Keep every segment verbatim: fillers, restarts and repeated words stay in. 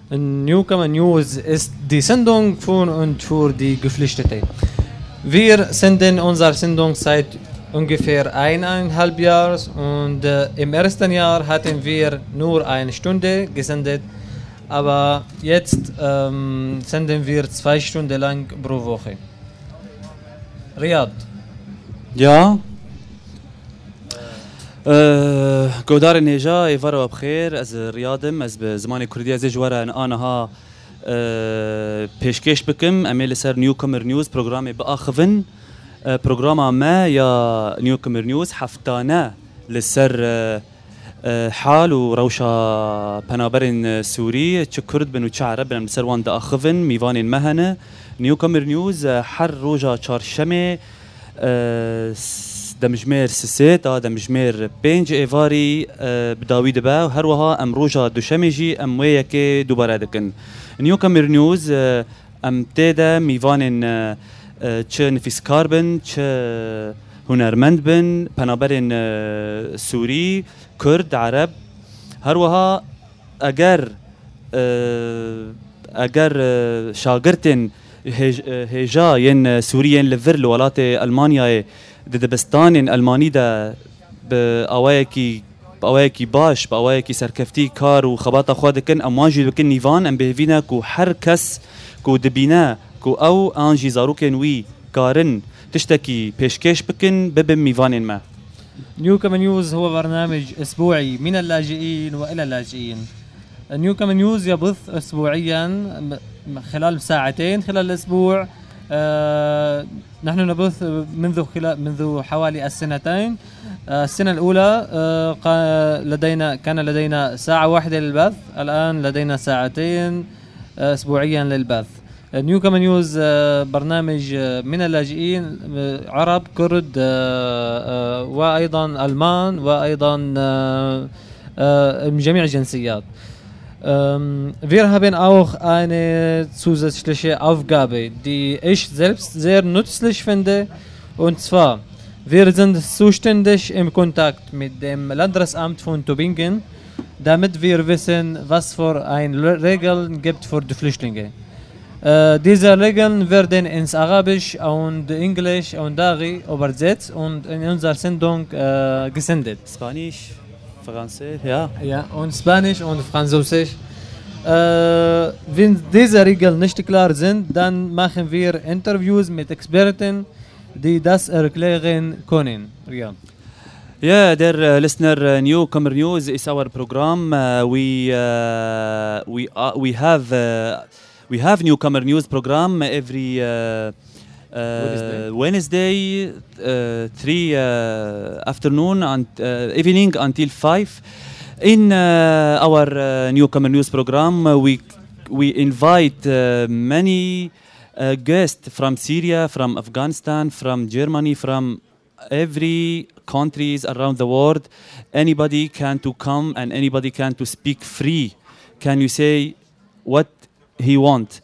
Newcomer News ist die Sendung von und für die Geflüchteten. Wir senden unsere Sendung seit ungefähr eineinhalb Jahren und äh, im ersten Jahr hatten wir nur eine Stunde gesendet, aber jetzt ähm, senden wir zwei Stunden lang pro Woche. Riyad. Ja. گودار نجا ایوارا بخیر از ریادم از به زمان کردی از جوارا آنها پیشکش بکم امیل سر نیوکمر نیوز پروگرامی بآخفن پروگرام ما یا نیوکمر نیوز هفتانه لسر حال و روشا پنابرین سوری چه کرد بن و چه عرب بن لسر وان دا آخفن میوان مهنه نیوکمر نیوز هر روزا چهارشنبه دمجمير سسيت آه دمجمير بينج إيفاري آه بداوي دبا وهروها أم روجا دوشميجي أم وياكي دوبارة دكن نيوكمر نيوز آه أم تيدا ميفانن آه آه چه نفيس كاربن چه هنرمند بن پنابرن آه سوري كرد عرب هروها أجر آه أجر آه شاگرتن هجا ين سوريين لفر لولات ألمانيا دبستان ألماني دا بأوايكي بأوايكي باش بأوايكي سركفتي كار وخباطة خوادكن أمواجي بكن نيفان أم بهفينا كو حركس كو دبينا كو أو أنجي زاروكن وي كارن تشتكي بيشكيش بكن ببم ميفان ما. نيوكمر نيوز هو برنامج أسبوعي من اللاجئين وإلى اللاجئين. نيوكمر نيوز يبث أسبوعيا خلال ساعتين خلال الأسبوع. آه نحن نبث منذ خلال منذ حوالي السنتين. آه السنة الأولى آه لدينا كان لدينا ساعة واحدة للبث، الآن لدينا ساعتين آه أسبوعيا للبث. نيوكمر نيوز آه برنامج آه من اللاجئين آه عرب كرد آه آه وأيضا ألمان وأيضا آه آه من جميع الجنسيات. Ähm, wir haben auch eine zusätzliche Aufgabe, die ich selbst sehr nützlich finde, und zwar, wir sind zuständig im Kontakt mit dem Landesamt von Tübingen, damit wir wissen, was für eine Regeln gibt für die Flüchtlinge. Äh, diese Regeln werden ins Arabisch und Englisch und Dari übersetzt und in unserer Sendung äh, gesendet. Spanisch. Französisch, ja. Ja, und Spanisch und Französisch. Äh, wenn diese Regeln nicht klar sind, dann machen wir Interviews mit Experten, die das erklären können. Ja. Yeah, dear uh, listener, uh, Newcomer News is our program. Uh, we uh, we uh, we have uh, we have Newcomer News program every uh, Uh, Wednesday, Wednesday uh, three uh, afternoon and uh, evening until five. In uh, our uh, Newcomer News program, uh, we we invite uh, many uh, guests from Syria, from Afghanistan, from Germany, from every countries around the world. Anybody can to come and anybody can to speak free. Can you say what he want?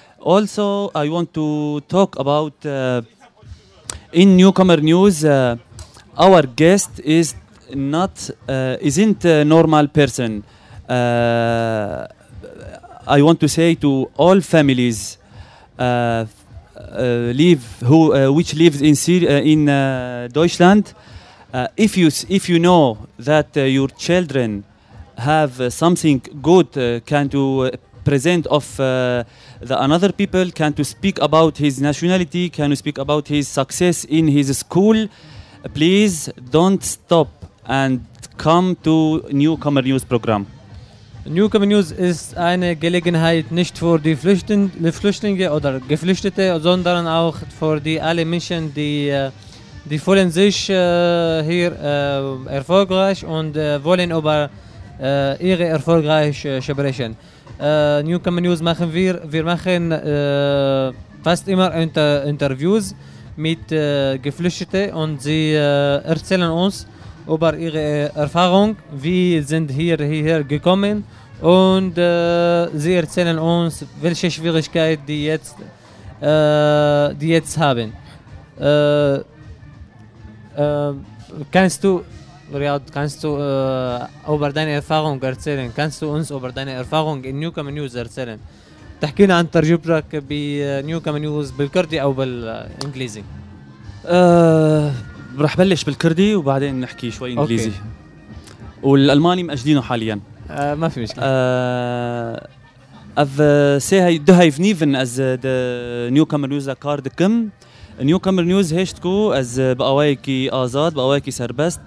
Also, I want to talk about uh, in Newcomer News. Uh, our guest is not uh, isn't a normal person. Uh, I want to say to all families uh, uh, live who uh, which lives in Syria, uh, in uh, Deutschland. Uh, if you if you know that uh, your children have uh, something good, uh, can to uh, present of uh, the another people, can to speak about his nationality, can to speak about his success in his school, please don't stop and come to Newcomer News program. Newcomer News ist eine Gelegenheit nicht für die Flüchtling, Flüchtlinge oder Geflüchtete, sondern auch für die alle Menschen, die, die fühlen sich äh, hier äh, erfolgreich und äh, wollen über äh, ihre erfolgreich äh, sprechen. Uh, Newcomer News machen wir, wir machen uh, fast immer inter Interviews mit uh, Geflüchteten und sie uh, erzählen uns über ihre Erfahrung, wie sind hier hierher gekommen und uh, sie erzählen uns, welche Schwierigkeiten die jetzt, uh, die jetzt haben. Uh, uh, kannst du Riyad, kannst du äh, über deine Erfahrung erzählen? Kannst du uns über deine Erfahrung in Newcomer News erzählen? تحكينا عن تجربتك بنيوكومر نيوز بالكردي أو بالإنجليزي. أه رح بلش بالكردي وبعدين نحكي شوي إنجليزي. والألماني مأجلينه حاليا. أه ما في مشكلة. أه I've uh, say du har vniven as the newcomer news card كم newcomer news هشتكو as بقوايكي آزاد بقوايكي سربست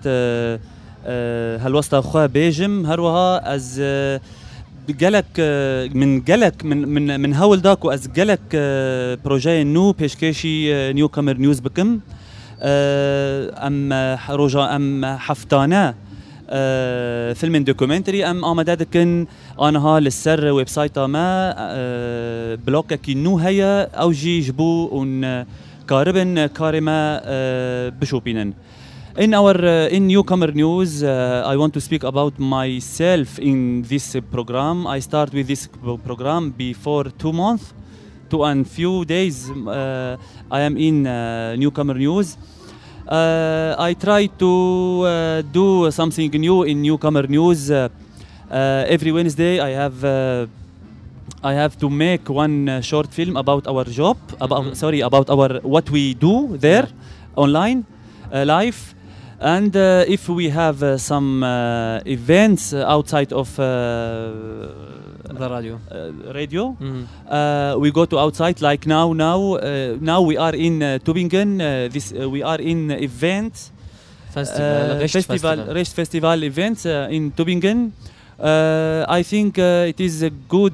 هالوسط أخوة بيجم هروها as جلك من جلك من من من هول داكو از جلك بروجي نو بيشكيشي نيوكومر نيوز بكم ام روجا ام حفتانا فيلم دوكيومنتري ام آمدادكن انا ها للسر ويب سايت ما بلوكا كي نو هيا او جي جبو ان كاربن كارما بشوبينن. In our uh, in Newcomer News, uh, I want to speak about myself in this uh, program. I start with this program before two months, two and few days. Uh, I am in uh, Newcomer News. Uh, I try to uh, do something new in Newcomer News. Uh, uh, every Wednesday, I have uh, I have to make one uh, short film about our job. About mm-hmm. sorry about our what we do there yeah. online, uh, live. And uh, if we have uh, some uh, events uh, outside of uh, the radio, uh, radio, mm-hmm. uh, we go to outside. Like now, now, uh, now we are in uh, Tübingen. Uh, this uh, we are in event festival, uh, festival, Recht Festival events uh, in Tübingen. Uh, I think uh, it is a good,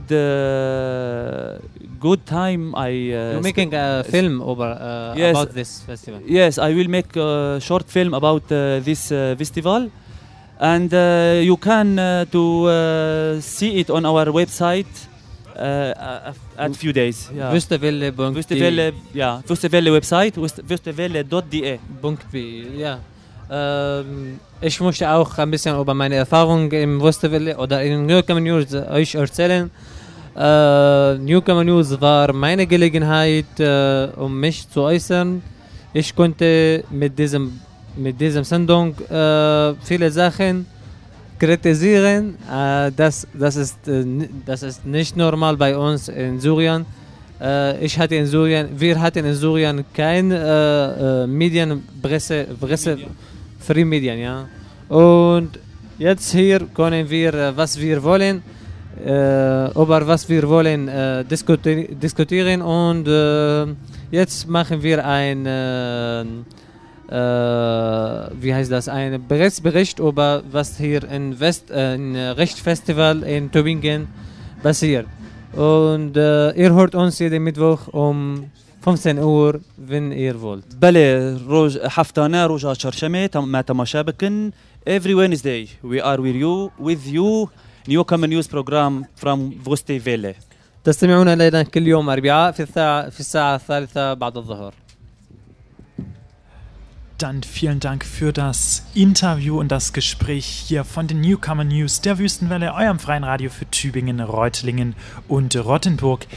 uh, good time. I uh, You're making a film over uh, yes, about this festival. Yes, I will make a short film about uh, this uh, festival, and uh, you can uh, to uh, see it on our website uh, at few days. Yeah. Wusterwelle. Wusterwelle, yeah. Wusterwelle website. Wusterwelle dot d e. Ja. Ähm, ich möchte auch ein bisschen über meine Erfahrung im Wusterwelle oder in Newcomer News euch erzählen. Äh, Newcomer News war meine Gelegenheit, äh, um mich zu äußern. Ich konnte mit diesem, mit diesem Sendung äh, viele Sachen kritisieren. Äh, das, das, ist, äh, das ist nicht normal bei uns in Syrien. Uh, ich hatte in Syrien, wir hatten in Syrien kein uh, uh, Medien, Presse, Presse, Free Medien, ja. Und jetzt hier können wir, uh, was wir wollen, uh, über was wir wollen uh, diskuti- diskutieren und uh, jetzt machen wir ein, uh, uh, wie heißt das, ein Bericht, Bericht über was hier in West, uh, in Recht Festival in Tübingen passiert. Und äh, ihr hört uns jeden Mittwoch um fünfzehn Uhr, wenn ihr wollt. بله روز حفتانه روزا چهارشنبه ما تماشا بکن. Every Wednesday we are with you with you Newcomer News program from Wusterwelle. تستمعون إلينا كل يوم أربعاء في الساعة في الساعة الثالثة بعد الظهر. Dann vielen Dank für das Interview und das Gespräch hier von den Newcomer News der Wüstenwelle, eurem freien Radio für Tübingen, Reutlingen und Rottenburg.